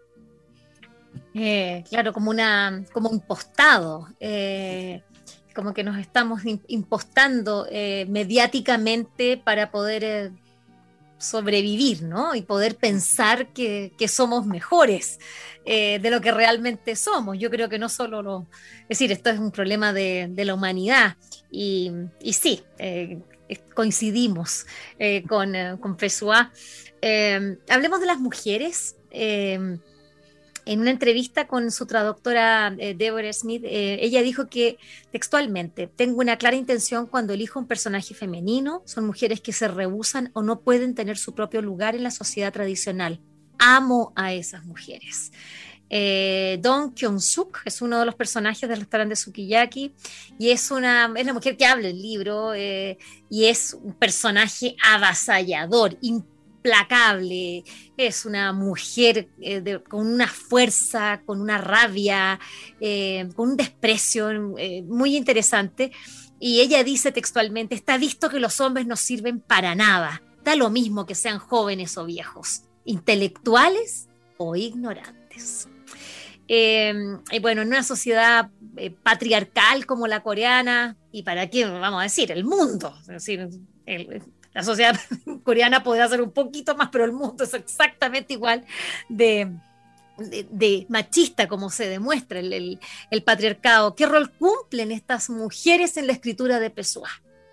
Eh, claro, como, una, como impostado, eh, como que nos estamos impostando eh, mediáticamente para poder eh, sobrevivir, ¿no? Y poder pensar que, que somos mejores eh, de lo que realmente somos. Yo creo que no solo lo... Es decir, esto es un problema de, de la humanidad y, y sí, eh, coincidimos eh, con, eh, con Pessoa. Eh, hablemos de las mujeres. Eh, en una entrevista con su traductora eh, Deborah Smith, eh, ella dijo que textualmente, tengo una clara intención cuando elijo un personaje femenino, son mujeres que se rehúsan o no pueden tener su propio lugar en la sociedad tradicional. Amo a esas mujeres. Eh, Dong Kyung-suk es uno de los personajes del restaurante Sukiyaki y es una, es una mujer que habla en el libro eh, y es un personaje avasallador, implacable, es una mujer eh, de, con una fuerza, con una rabia, eh, con un desprecio eh, muy interesante. Y ella dice textualmente, está visto que los hombres no sirven para nada, da lo mismo que sean jóvenes o viejos, intelectuales o ignorantes. Eh, y bueno, en una sociedad eh, patriarcal como la coreana, y para qué vamos a decir, el mundo, es decir, el, la sociedad coreana podría ser un poquito más, pero el mundo es exactamente igual de, de, de machista como se demuestra el, el, el patriarcado. ¿Qué rol cumplen estas mujeres en la escritura de Pessoa?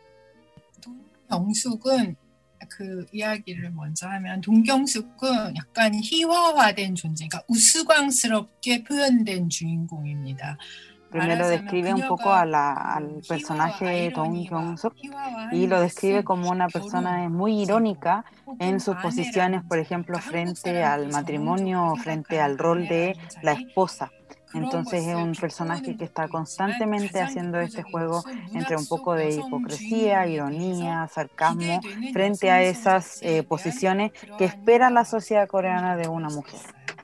영숙은 그 이야기를 먼저 하면 동경숙은 약간 희화화된 존재, 그러니까 우스꽝스럽게 표현된 주인공입니다. Primero describe un poco a la, al personaje Dong Kyung-suk y lo describe como una persona muy irónica en sus posiciones, por ejemplo, frente al matrimonio o frente al rol de la esposa. Entonces es un personaje que está constantemente haciendo este juego entre un poco de hipocresía, ironía, sarcasmo, frente a esas eh, posiciones que espera la sociedad coreana de una mujer.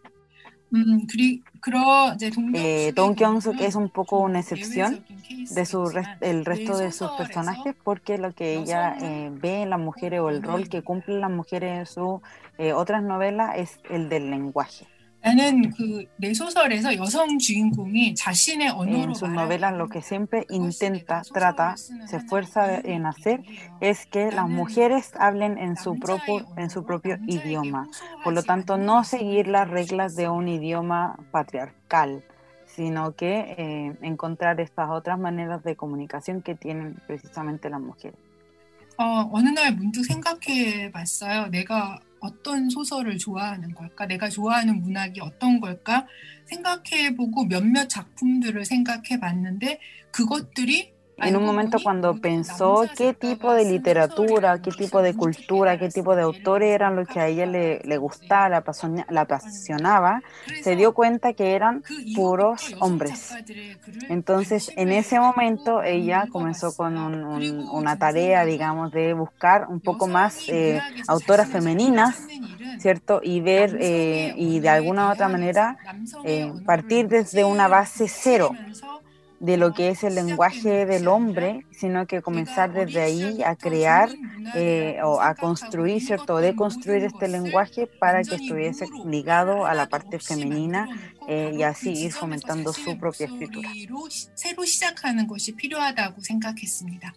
Eh, Dong Kyung-suk es un poco una excepción de su rest- el resto de sus personajes porque lo que ella eh, ve en las mujeres o el rol que cumplen las mujeres en sus eh, otras novelas es el del lenguaje. 나는 그 내 소설에서 여성 주인공이 자신의 언어로 En sus novelas lo que siempre intenta, trata, se esfuerza en hacer es que las mujeres hablen en su propio, en su propio idioma. Por lo tanto, no seguir las reglas de un idioma patriarcal, sino que eh, encontrar estas otras maneras de comunicación que tienen precisamente las mujeres. 어, 어느 날 문득 생각해 봤어요. 내가 어떤 소설을 좋아하는 걸까? 내가 좋아하는 문학이 어떤 걸까? 생각해보고 몇몇 작품들을 생각해봤는데 그것들이 En un momento cuando pensó qué tipo de literatura, qué tipo de cultura, qué tipo de autores eran los que a ella le, le gustaba, la, apasion, la apasionaba, se dio cuenta que eran puros hombres. Entonces, en ese momento ella comenzó con un, un, una tarea, digamos, de buscar un poco más eh, autoras femeninas, ¿cierto? Y ver, eh, y de alguna u otra manera, eh, partir desde una base cero de lo que es el lenguaje del hombre, sino que comenzar desde ahí a crear eh, o a construir, ¿cierto? O deconstruir este lenguaje para que estuviese ligado a la parte femenina eh, y así ir fomentando su propia escritura. 새로 시작하는 것이 필요하다고 생각했습니다.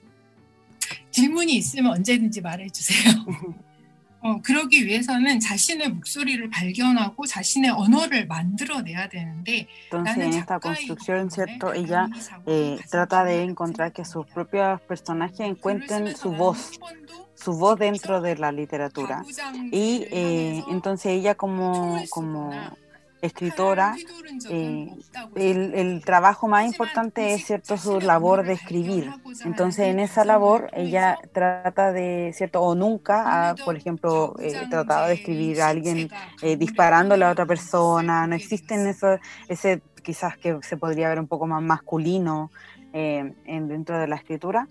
질문이 있으면 언제든지 말해주세요. 어, 그러기 위해서는 자신의 목소리를 발견하고 자신의 언어를 만들어내야 되는데 Entonces en esta construcción, ¿cierto? Ella eh, trata de encontrar que sus propios personajes encuentren su voz, su voz dentro de la literatura. Y eh, entonces ella como, como escritora, eh, el, el trabajo más importante es, cierto, su labor de escribir. Entonces, en esa labor, ella trata de, cierto, o nunca ha, por ejemplo, eh, tratado de escribir a alguien eh, disparándole a otra persona. No existen eso, ese quizás que se podría ver un poco más masculino eh, en, dentro de la escritura.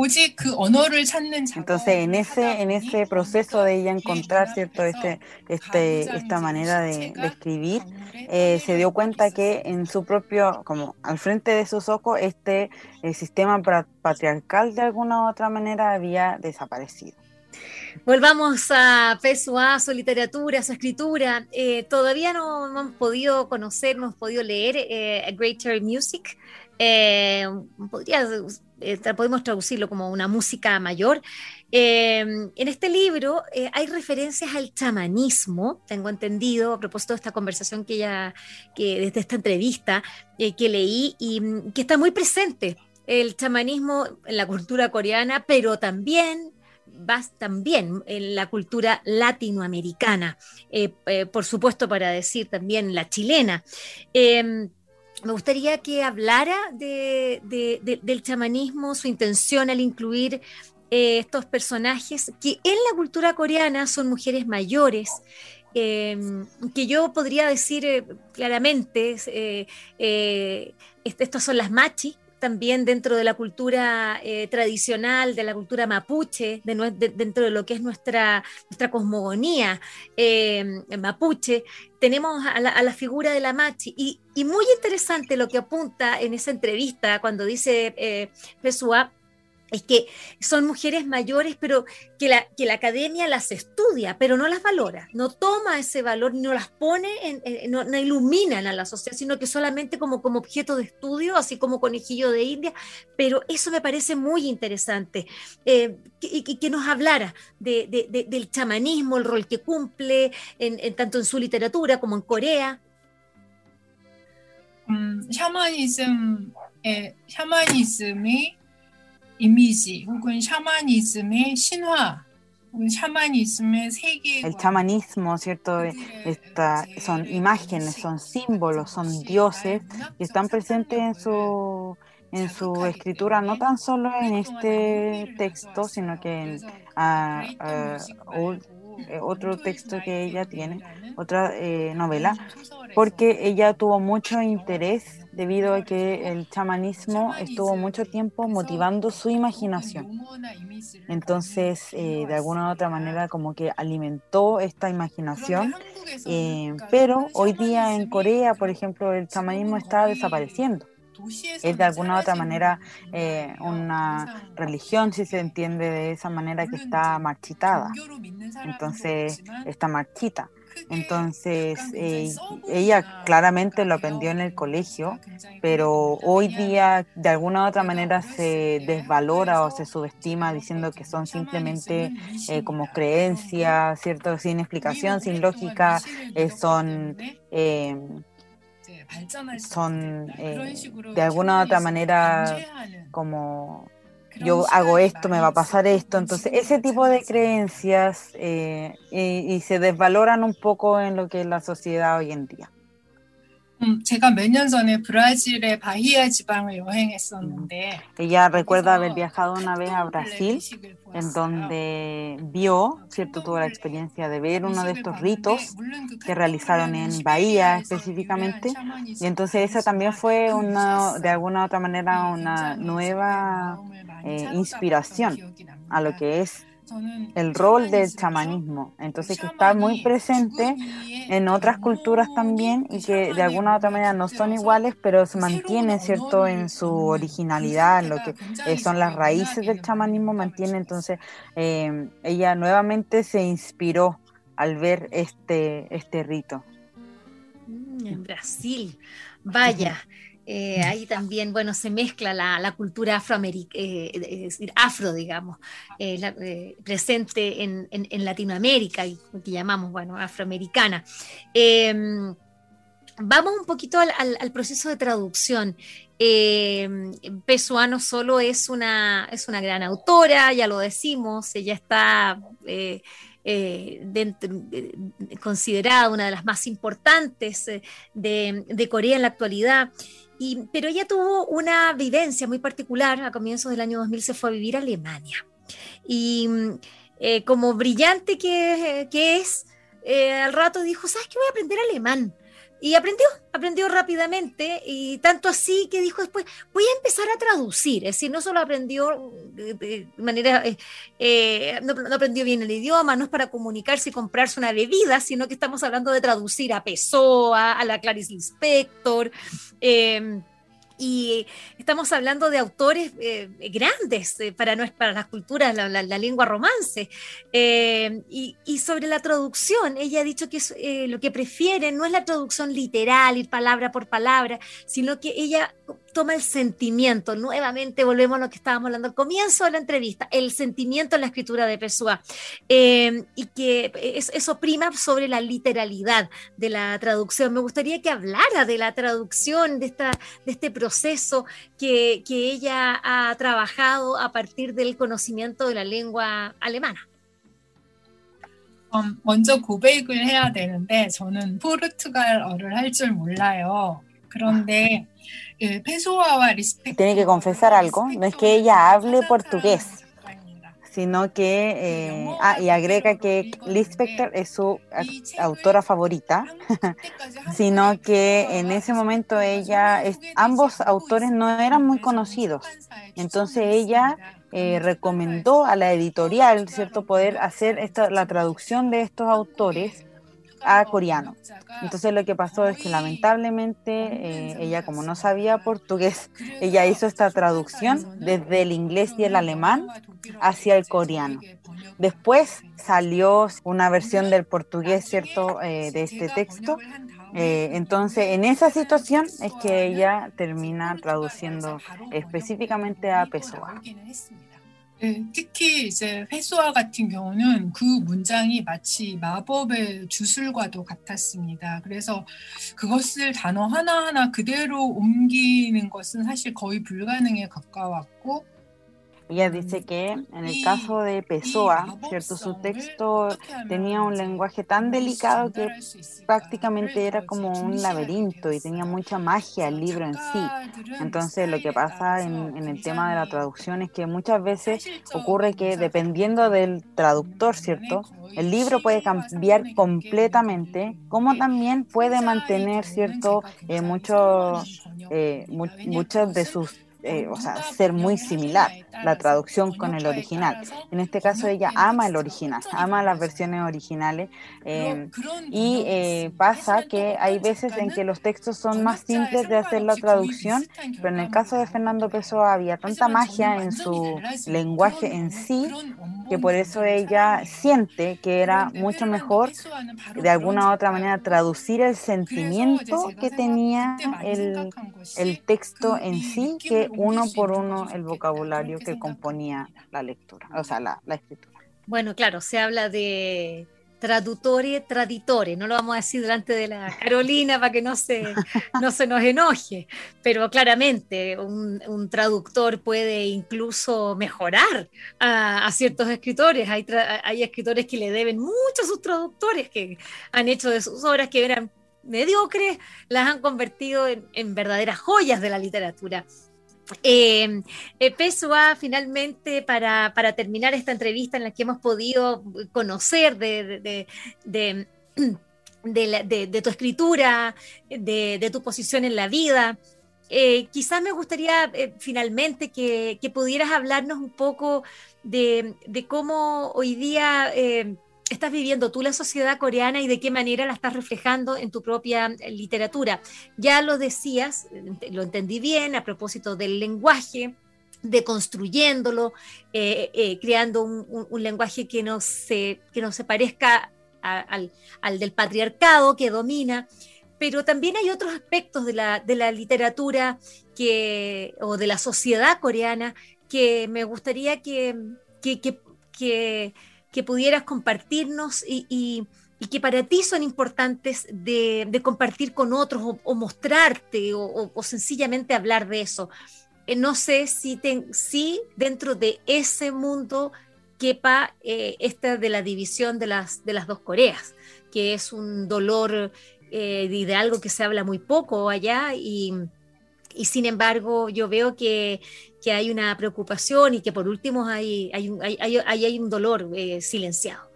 Entonces, en ese, en ese proceso de ella encontrar, cierto, este, este, esta manera de, de escribir, eh, se dio cuenta que en su propio, como al frente de sus ojos, este el sistema patriarcal de alguna u otra manera había desaparecido. Volvamos a Pessoa, a su literatura, a su escritura. Eh, todavía no, no hemos podido conocer, no hemos podido leer eh, A Greater Music. Eh, podría, eh, podemos traducirlo como una música mayor. Eh, en este libro eh, hay referencias al chamanismo, tengo entendido, a propósito de esta conversación que ya, que desde esta entrevista eh, que leí y que está muy presente el chamanismo en la cultura coreana, pero también vas también en la cultura latinoamericana, eh, eh, por supuesto para decir también la chilena. Eh, me gustaría que hablara de, de, de, del chamanismo, su intención al incluir eh, estos personajes que en la cultura coreana son mujeres mayores, eh, que yo podría decir eh, claramente, eh, eh, estas son las machi, también dentro de la cultura eh, tradicional, de la cultura mapuche, de, de, dentro de lo que es nuestra, nuestra cosmogonía eh, mapuche, tenemos a la, a la figura de la machi. Y, y muy interesante lo que apunta en esa entrevista cuando dice eh, Pessoa, es que son mujeres mayores, pero que la, que la academia las estudia, pero no las valora, no toma ese valor, no las pone, en, en, no, no iluminan a la sociedad, sino que solamente como, como objeto de estudio, así como conejillo de India, pero eso me parece muy interesante, eh, y que, que nos hablara de, de, de, del chamanismo, el rol que cumple, en, en, tanto en su literatura como en Corea. 음, 샤머니즘, 예, 샤머니즘이 이미지 혹은 샤머니즘의 신화 혹은 샤머니즘의 세계관. El chamanismo, ¿cierto? Esta, son imágenes, son símbolos, son dioses que están presentes en su, en su escritura, no tan solo en este texto, sino que en uh, uh, otro texto que ella tiene, otra eh, novela, porque ella tuvo mucho interés debido a que el chamanismo estuvo mucho tiempo motivando su imaginación. Entonces, eh, de alguna u otra manera, como que alimentó esta imaginación, eh, pero hoy día en Corea, por ejemplo, el chamanismo está desapareciendo. Es de alguna u otra manera eh, una religión, si se entiende de esa manera, que está marchitada. Entonces, está marchita. Entonces, eh, ella claramente lo aprendió en el colegio, pero hoy día de alguna u otra manera se desvalora o se subestima diciendo que son simplemente eh, como creencias, ¿cierto? Sin explicación, sin lógica, eh, son... Eh, son eh, de alguna u otra manera como yo hago esto, me va a pasar esto, entonces ese tipo de creencias eh, y, y se desvaloran un poco en lo que es la sociedad hoy en día. 음, 제가 몇 년 전에 브라질의 바히아 지방을 여행했었는데 ella recuerda haber viajado una vez a Brasil, en donde vio, cierto, tuvo la experiencia de ver uno de estos ritos que realizaron en Bahía específicamente, y entonces esa también fue una, de alguna u otra manera una nueva eh, inspiración a lo que es el rol del chamanismo, entonces que está muy presente en otras culturas también y que de alguna u otra manera no son iguales, pero se mantiene, ¿cierto?, en su originalidad, en lo que eh, son las raíces del chamanismo, mantiene. Entonces eh, ella nuevamente se inspiró al ver este, este rito. En Brasil, vaya. Eh, ahí también, bueno, se mezcla la, la cultura afroamericana, eh, es decir, afro, digamos, eh, la, eh, presente en, en, en Latinoamérica, y que llamamos, bueno, afroamericana. Eh, vamos un poquito al, al, al proceso de traducción. Eh, Pessoa no solo es una, es una gran autora, ya lo decimos, ella está... Eh, eh, dentro, eh, considerada una de las más importantes eh, de, de Corea en la actualidad. Y, pero ella tuvo una vivencia muy particular. A comienzos del año dos mil se fue a vivir a Alemania. Y eh, como brillante que, que es, eh, al rato dijo, ¿sabes qué? Voy a aprender alemán. Y aprendió, aprendió rápidamente, y tanto así que dijo después, voy a empezar a traducir. Es decir, no solo aprendió de manera, eh, eh, no, no aprendió bien el idioma, no es para comunicarse y comprarse una bebida, sino que estamos hablando de traducir a Pessoa, a la Clarice Lispector, eh, y estamos hablando de autores eh, grandes eh, para, no, para las culturas, la, la, la lengua romance. Eh, y, y sobre la traducción, ella ha dicho que es, eh, lo que prefiere no es la traducción literal, ir palabra por palabra, sino que ella toma el sentimiento. Nuevamente volvemos a lo que estábamos hablando al comienzo de la entrevista, el sentimiento en la escritura de Pessoa, eh, y que es, eso prima sobre la literalidad de la traducción. Me gustaría que hablara de la traducción, de, esta, de este proceso que, que ella ha trabajado a partir del conocimiento de la lengua alemana. 음, 먼저 고백을 해야 되는데 저는 포르투갈어를 할 줄 몰라요. 그런데 eh, Pessoa Lispector tiene que confesar algo, no es que ella hable portugués, sino que, eh, ah, y agrega que Lispector es su autora favorita, sino que en ese momento ella, es, ambos autores no eran muy conocidos, entonces ella eh, recomendó a la editorial, ¿cierto?, poder hacer esta, la traducción de estos autores a coreano. Entonces lo que pasó es que lamentablemente eh, ella, como no sabía portugués, ella hizo esta traducción desde el inglés y el alemán hacia el coreano. Después salió una versión del portugués, ¿cierto?, eh, de este texto. Eh, entonces en esa situación es que ella termina traduciendo específicamente a Pessoa. 네, 특히 이제 페소아 같은 경우는 그 문장이 마치 마법의 주술과도 같았습니다. 그래서 그것을 단어 하나하나 그대로 옮기는 것은 사실 거의 불가능에 가까웠고, ella dice que en el caso de Pessoa, ¿cierto?, su texto tenía un lenguaje tan delicado que prácticamente era como un laberinto y tenía mucha magia el libro en sí. Entonces lo que pasa en, en el tema de la traducción es que muchas veces ocurre que dependiendo del traductor, ¿cierto?, el libro puede cambiar completamente, como también puede mantener, ¿cierto?, eh, mucho, eh, mu muchos de sus Eh, o sea, ser muy similar la traducción con el original. En este caso ella ama el original, ama las versiones originales, eh, y eh, pasa que hay veces en que los textos son más simples de hacer la traducción, pero en el caso de Fernando Pessoa había tanta magia en su lenguaje en sí, que por eso ella siente que era mucho mejor de alguna u otra manera traducir el sentimiento que tenía el, el texto en sí, que uno por uno el vocabulario que componía la lectura, o sea, la, la escritura. Bueno, claro, se habla de traduttore, traditore, no lo vamos a decir delante de la Carolina para que no se, no se nos enoje, pero claramente un, un traductor puede incluso mejorar a, a ciertos escritores. Hay, tra, hay escritores que le deben mucho a sus traductores, que han hecho de sus obras que eran mediocres, las han convertido en, en verdaderas joyas de la literatura. Eh, eh, Pessoa, finalmente, para, para terminar esta entrevista en la que hemos podido conocer de, de, de, de, de, la, de, de tu escritura, de, de tu posición en la vida, eh, quizás me gustaría eh, finalmente que, que pudieras hablarnos un poco de, de cómo hoy día eh, estás viviendo tú la sociedad coreana y de qué manera la estás reflejando en tu propia literatura. Ya lo decías, lo entendí bien, a propósito del lenguaje, deconstruyéndolo, eh, eh, creando un, un, un lenguaje que no se, que no se parezca a, al, al del patriarcado que domina, pero también hay otros aspectos de la, de la literatura que, o de la sociedad coreana que me gustaría que, que, que, que que pudieras compartirnos y, y, y que para ti son importantes de, de compartir con otros o, o mostrarte o, o, o sencillamente hablar de eso. Eh, no sé si, te, si dentro de ese mundo quepa eh, esta de la división de las, de las dos Coreas, que es un dolor eh, de, de algo que se habla muy poco allá, y, y sin embargo yo veo que, que hay una preocupación y que por último hay, hay, un, hay, hay, hay un dolor eh, silenciado.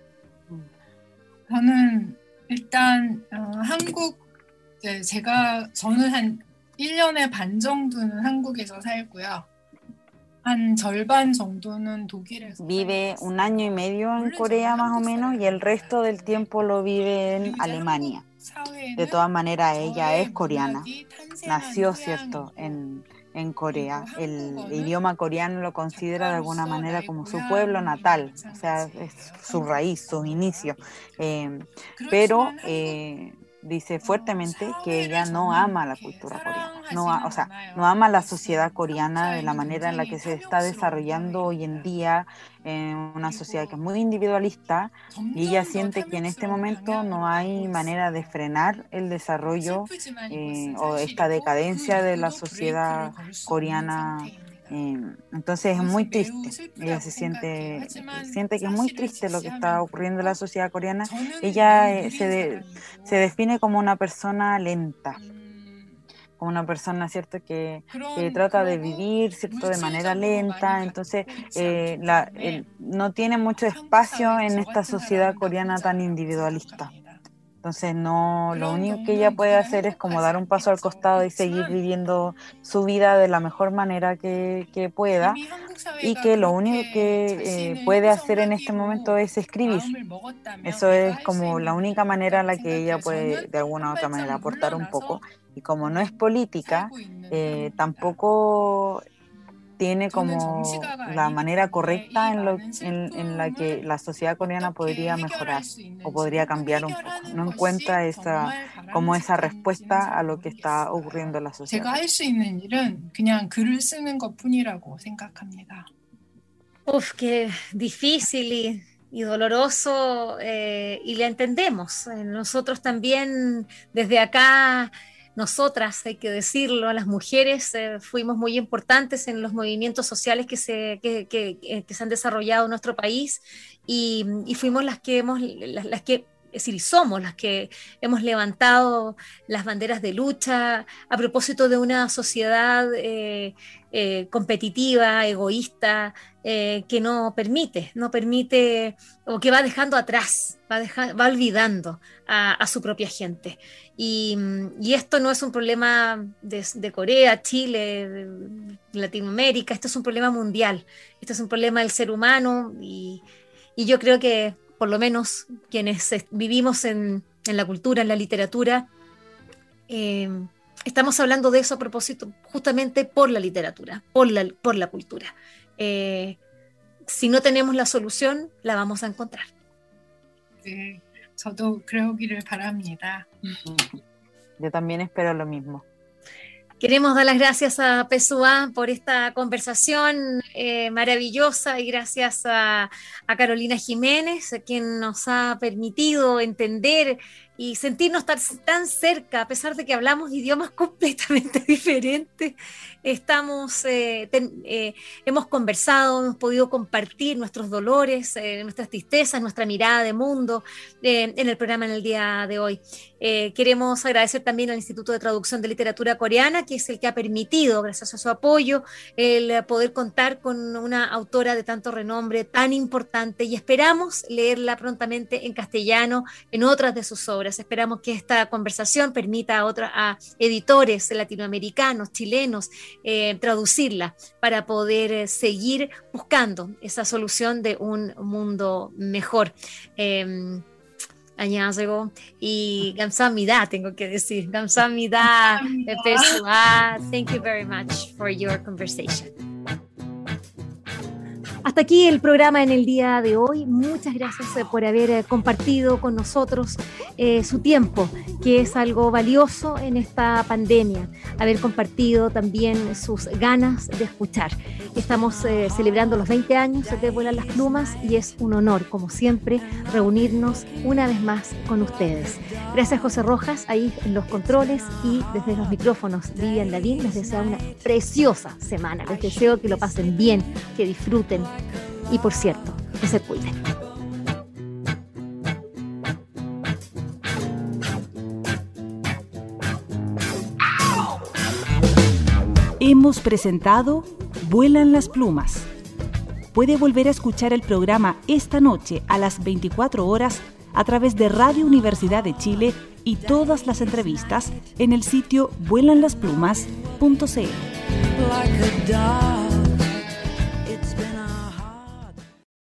저는 일단 어, 한국 네, 제가 저는 한 일 년의 반 정도는 한국에서 살고요. 한 절반 정도는 독일에서 Vive un año y medio en Corea más o menos y el resto del tiempo lo vive en Alemania. De todas maneras, ella es coreana. Nació, cierto, en, en Corea. El idioma coreano lo considera de alguna manera como su pueblo natal, o sea, es su raíz, sus inicios. Eh, pero eh, dice fuertemente que ella no ama la cultura coreana, no, o sea, no ama la sociedad coreana de la manera en la que se está desarrollando hoy en día, en una sociedad que es muy individualista, y ella siente que en este momento no hay manera de frenar el desarrollo eh, o esta decadencia de la sociedad coreana. Eh, entonces es muy triste, ella se siente, siente que es muy triste lo que está ocurriendo en la sociedad coreana. Ella eh, se, de, se define como una persona lenta, como una persona, ¿cierto?, que, que trata de vivir, ¿cierto?, de manera lenta. Entonces eh, la, el, no tiene mucho espacio en esta sociedad coreana tan individualista. Entonces no, lo único que ella puede hacer es como dar un paso al costado y seguir viviendo su vida de la mejor manera que, que pueda, y que lo único que eh, puede hacer en este momento es escribir. Eso es como la única manera en la que ella puede de alguna u otra manera aportar un poco, y como no es política, eh, tampoco tiene como la manera correcta en, lo, en, en la que la sociedad coreana podría mejorar o podría cambiar un poco. No encuentra esa, como esa respuesta a lo que está ocurriendo en la sociedad. Uf, qué difícil y, y doloroso, eh, y le entendemos. Nosotros también desde acá, nosotras, hay que decirlo, las mujeres eh, fuimos muy importantes en los movimientos sociales que se, que, que, que se han desarrollado en nuestro país, y, y fuimos las que hemos, las, las que, es decir, somos las que hemos levantado las banderas de lucha a propósito de una sociedad eh, eh, competitiva, egoísta, eh, que no permite, no permite, o que va dejando atrás, va, deja, va olvidando a, a su propia gente. Y, y esto no es un problema de, de Corea, Chile, de Latinoamérica, esto es un problema mundial, esto es un problema del ser humano, y, y yo creo que por lo menos quienes vivimos en, en la cultura, en la literatura, eh, estamos hablando de eso a propósito justamente por la literatura, por la, por la cultura. Eh, si no tenemos la solución, la vamos a encontrar. Sí. 저도 그러기를 바랍니다. Yo también espero lo mismo. Queremos dar las gracias a Pessoa por esta conversación eh, maravillosa, y gracias a, a Carolina Jiménez, quien nos ha permitido entender y sentirnos tan, tan cerca, a pesar de que hablamos idiomas completamente diferentes. Estamos, eh, ten, eh, hemos conversado, hemos podido compartir nuestros dolores, eh, nuestras tristezas, nuestra mirada de mundo eh, en el programa en el día de hoy. Eh, queremos agradecer también al Instituto de Traducción de Literatura Coreana, que es el que ha permitido, gracias a su apoyo, el poder contar con una autora de tanto renombre, tan importante, y esperamos leerla prontamente en castellano en otras de sus obras. Esperamos que esta conversación permita a, otra, a editores latinoamericanos, chilenos, eh, traducirla para poder eh, seguir buscando esa solución de un mundo mejor. Eh, 안녕하세요. Y 감사합니다, tengo que decir. 감사합니다, Pessoa. Thank you very much for your conversation. Hasta aquí el programa en el día de hoy. Muchas gracias por haber compartido con nosotros eh, su tiempo, que es algo valioso en esta pandemia. Haber compartido también sus ganas de escuchar. Estamos eh, celebrando los veinte años de Vuelan las Plumas, y es un honor, como siempre, reunirnos una vez más con ustedes. Gracias, José Rojas, ahí en los controles, y desde los micrófonos, Vivian Lavín. Les deseo una preciosa semana. Les deseo que lo pasen bien, que disfruten. Y por cierto, Que se cuiden. Hemos presentado Vuelan las plumas. Puede volver a escuchar el programa esta noche a las veinticuatro horas a través de Radio Universidad de Chile y todas las entrevistas en el sitio vuelan las plumas punto c l.